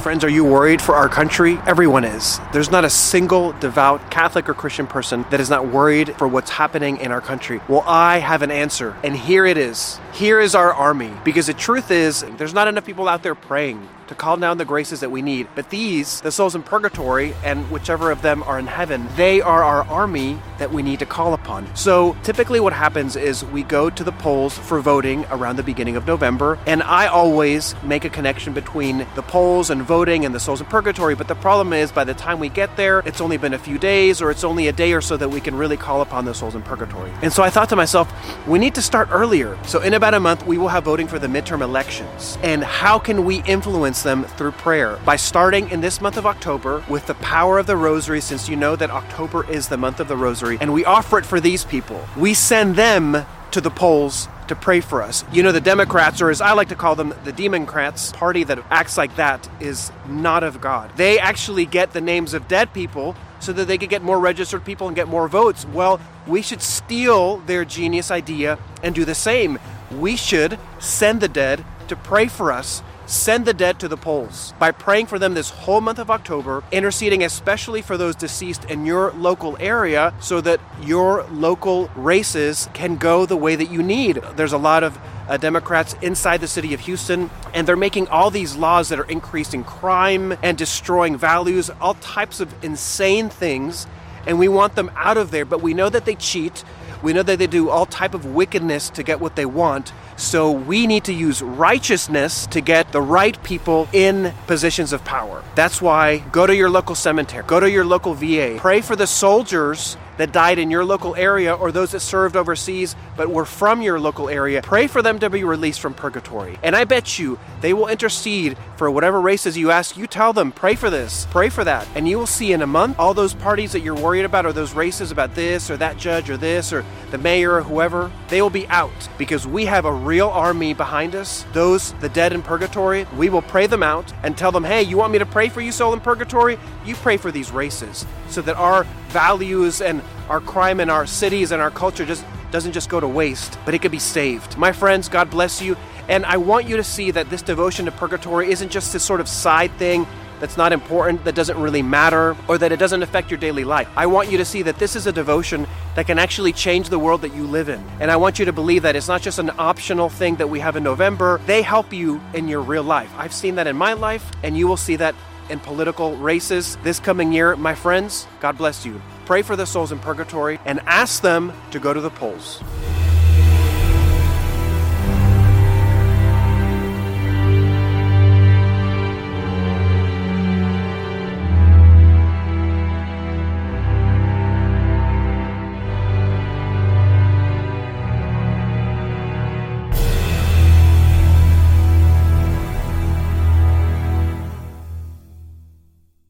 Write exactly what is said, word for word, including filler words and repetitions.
Friends, are you worried for our country? Everyone is. There's not a single devout Catholic or Christian person that is not worried for what's happening in our country. Well, I have an answer, and here it is. Here is our army. Because the truth is, there's not enough people out there praying to call down the graces that we need. But these, the souls in purgatory, and whichever of them are in heaven, they are our army that we need to call upon. So typically what happens is we go to the polls for voting around the beginning of November, and I always make a connection between the polls and voting and the souls in purgatory. But the problem is, by the time we get there, it's only been a few days, or it's only a day or so that we can really call upon the souls in purgatory. And so I thought to myself, we need to start earlier. So in about a month, we will have voting for the midterm elections. And how can we influence them? Through prayer. By starting in this month of October with the power of the rosary, since you know that October is the month of the rosary, and we offer it for these people. We send them to the polls to pray for us. You know, the Democrats, or as I like to call them, the Democrats, party that acts like that is not of God. They actually get the names of dead people so that they could get more registered people and get more votes. Well, we should steal their genius idea and do the same. We should send the dead to pray for us. Send the dead to the polls by praying for them this whole month of October, interceding especially for those deceased in your local area so that your local races can go the way that you need. There's a lot of uh, Democrats inside the city of Houston, and they're making all these laws that are increasing crime and destroying values, all types of insane things, and we want them out of there, but we know that they cheat. We know that they do all type of wickedness to get what they want. So we need to use righteousness to get the right people in positions of power. That's why go to your local cemetery, go to your local V A, pray for the soldiers that died in your local area or those that served overseas but were from your local area. Pray for them to be released from purgatory. And I bet you they will intercede for whatever races you ask. You tell them, pray for this, pray for that. And you will see in a month, all those parties that you're worried about, or those races about this or that judge or this or the mayor or whoever, they will be out because we have a real army behind us. Those, the dead in purgatory, we will pray them out and tell them, hey, you want me to pray for you, soul in purgatory? You pray for these races so that our values and our crime in our cities and our culture just doesn't just go to waste, but it could be saved. My friends, God bless you. And I want you to see that this devotion to purgatory isn't just this sort of side thing that's not important, that doesn't really matter, or that it doesn't affect your daily life. I want you to see that this is a devotion that can actually change the world that you live in. And I want you to believe that it's not just an optional thing that we have in November. They help you in your real life. I've seen that in my life, and you will see that in political races this coming year. My friends, God bless you. Pray for the souls in purgatory and ask them to go to the polls.